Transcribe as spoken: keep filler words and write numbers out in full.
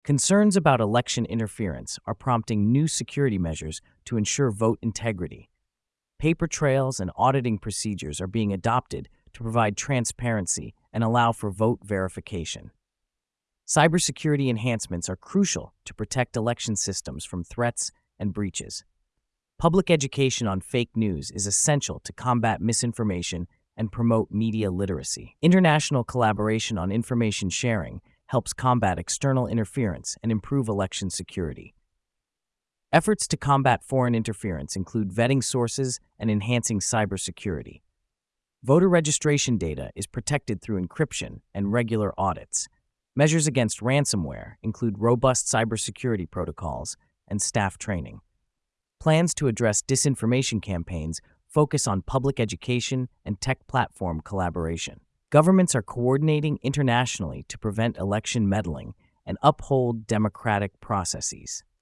Concerns about election interference are prompting new security measures to ensure vote integrity. Paper trails and auditing procedures are being adopted to provide transparency and allow for vote verification. Cybersecurity enhancements are crucial to protect election systems from threats and breaches. Public education on fake news is essential to combat misinformation and promote media literacy. International collaboration on information sharing helps combat external interference and improve election security. Efforts to combat foreign interference include vetting sources and enhancing cybersecurity. Voter registration data is protected through encryption and regular audits. Measures against ransomware include robust cybersecurity protocols and staff training. Plans to address disinformation campaigns focus on public education and tech platform collaboration. Governments are coordinating internationally to prevent election meddling and uphold democratic processes.